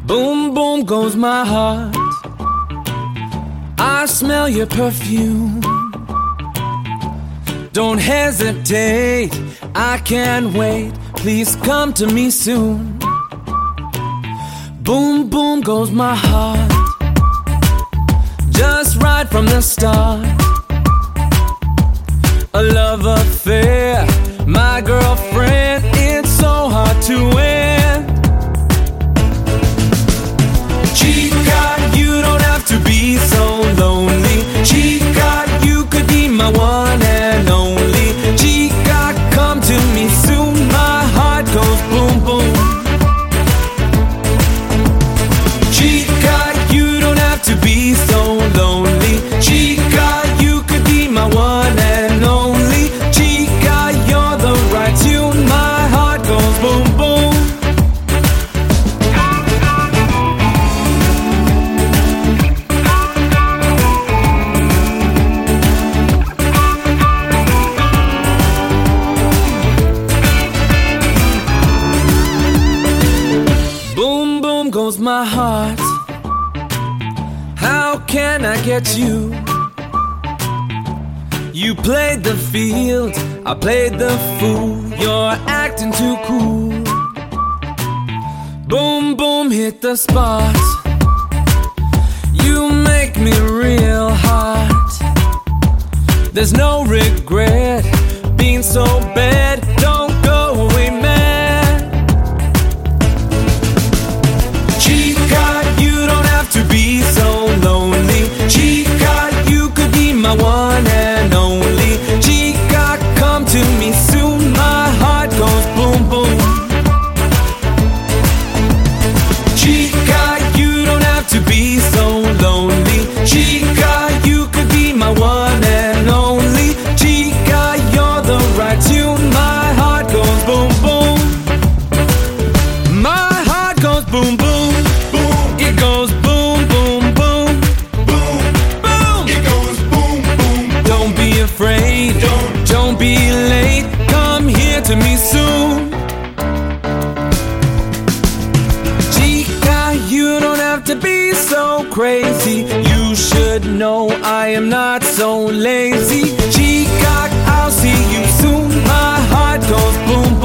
Boom, boom goes my heart. I smell your perfume. Don't hesitate, I can't wait. Please come to me soon. Boom, boom goes my heart. Just right from the start. A love affair, my girlfriend. It's so hard to win. Chica, you don't have to be so lonely. Chica, you could be my one and only. Chica, come to me soon. My heart goes boom, boom. Chica, you don't have to be so lonely. Chica, you could be my one and only. Chica, you're the right tune. My heart goes boom, boom. Boom, boom goes my heart. How can I get you? You played the field, I played the fool. You're acting too cool. Boom, boom, hit the spot. You make me real hot. There's no regret being so bad. Don't go away, man. Chica, you don't have to be so lonely. Chica, you could be my one and only. Chica, come to me soon. My heart goes boom, boom. Chica, you don't have to be so lonely. Chica, you could be my one and only. Chica, you're the right tune. My heart goes boom, boom. My heart goes boom, boom. Boom. It goes boom, boom, boom. Boom, boom. It goes boom, boom. Don't be afraid. Don't be late. Come here to me soon. Chica, you don't have to be so crazy. You should know I am not so lazy. Chica, I'll see you soon. My heart goes boom,